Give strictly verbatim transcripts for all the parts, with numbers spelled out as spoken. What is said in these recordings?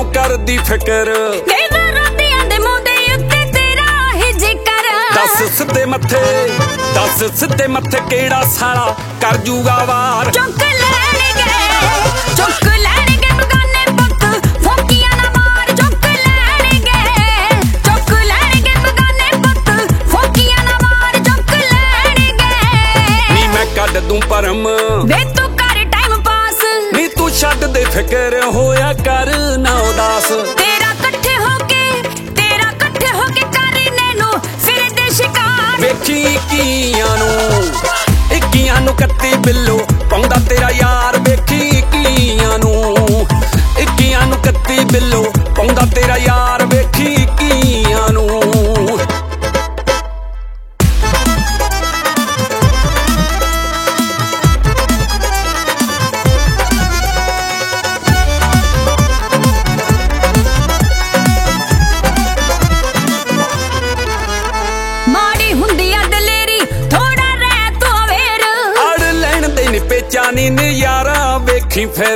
ਕਿਉਂ ਕਰਦੀ ਫਿਕਰ दस सिद्धे मथे दस सिद्धे मथे केड़ा साला कर जूगा वार चुक लैणगे चुक लैणगे बगाने पुत फौकियां ना मार चुक लैणगे चुक लैणगे बगाने पुत फौकियां ना मार चुक लैणगे नी मैं कड दूं परम वे तू कर टाइम पास नी तू छड्ड दे फिकर होया कर ना उदास तेरा इकट्ठे होके तेरा इकट्ठे होके करने नु फिर दे शिकार वेखी इक्कियां नूं इक्कियां नूं कत्ती बिल्लो पाउंदा तेरा यार वेखी इक्कियां नूं इक्कियां नूं कत्ती बिल्लो पाउंदा तेरा यार वेखी इक्कियां नूं चानी ने यारा वेखी फिर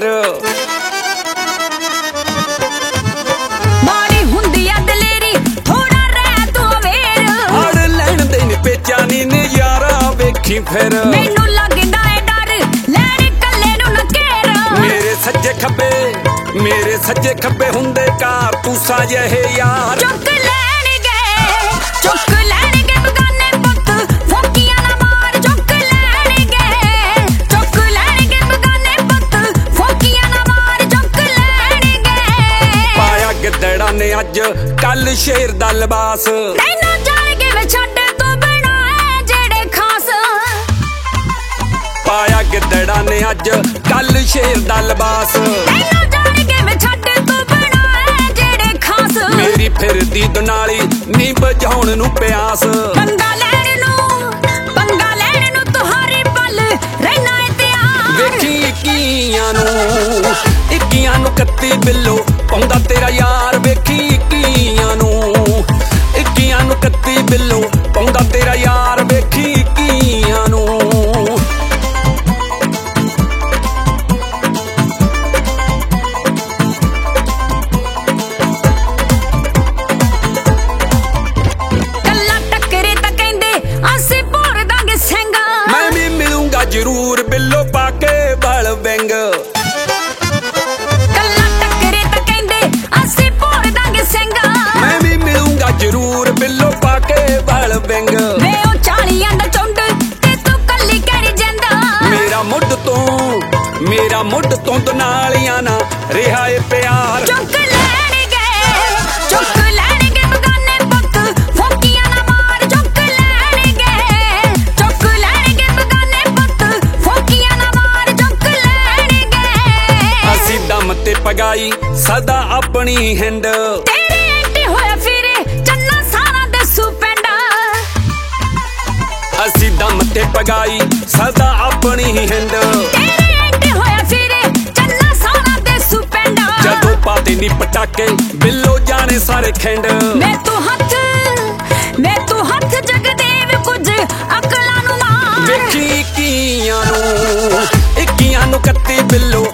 माड़ी हुंदी आ दलेरी थोड़ा रह तू अवेर हड़ लैण दे नी पेचानी ने यारा वेखी फिर मैनू लगदा है डर लैण कल्ले नू न घेर मेरे सज्जे खब्बे मेरे सज्जे खब्बे हुंदे कार तू साजे यार चुक लैणगे चुक लैणगे बगाने पुत फौकियां ना मार चुक लैणगे चुक लैणगे बगाने पुत फौकियां ना मार चुक लैणगे पाया गिद्धड़ा ने अज कल शेर दा लिबास तैनू जाणगे वे छड्ड तू बनाए जेड़े खास पाया गिद्धड़ा ने अज कल शेर दा लिबास तैनू जाणगे वे छड्ड तू बनाए जेड़े खास मेरी फिरदी दुनाली नी बजाउण नूं प्यास पंगा लैण नूं पंगा लैण नूं तुहारे पल रहना है त्यार वेखी इक्कियां नूं इक्कियां नूं कत्ती बिल्लो पाउंदा तेरा यार वेखी इक्कियां नूं इक्कियां नूं कत्ती बिल्लो पाउंदा तेरा यार वेखी इक्कियां नूं जरूर बिल्लो पाके बल बेंग कल्ला टकरे तां कहंदे असीं भोर दांगे सिंगा मैं भी मिलूंगा जरूर बिल्लो पाके बल बेंग वे ओ चालियां दा चुंड ते तू कल्ली कैरी जंदा मेरा मुੱਢ ਤੋਂ मेरा मुੱਢ ਤੋਂ दुनालियां ना रिहा ए प्यार चुक लैणगे चुक लैणगे बगाने पुत फौकियां ना मार चुक लैणगे चुक लैणगे बगाने पुत फौकियां ना मार चुक लैणगे ਅਸੀਂ ਦਮ ਤੇ ਪਗਾਈ ਸਦਾ ਆਪਣੀ ਹਿੰਡ तेरे एंटी होया फिरे चन्ना सारा दसू पेंडा ਅਸੀਂ ਦਮ ਤੇ ਪਗਾਈ ਸਦਾ ਆਪਣੀ ਹਿੰਡ तेरे एंटी होया फिरे चन्ना सारा दसू पेंडा ਜਦੋਂ ਪਾਤੇ ਨੀ ਪਟਾਕੇ ਬਿੱਲੋ ਜਾਣੇ ਸਾਰੇ ਖਿੰਡ मैं तू हथ मैं तू हथ जगदेव कुछ अकलां नू मार ਵੇਖੀ ਇक्कियां ਨੂੰ इक्कियां ਨੂੰ कत्ती बिल्लो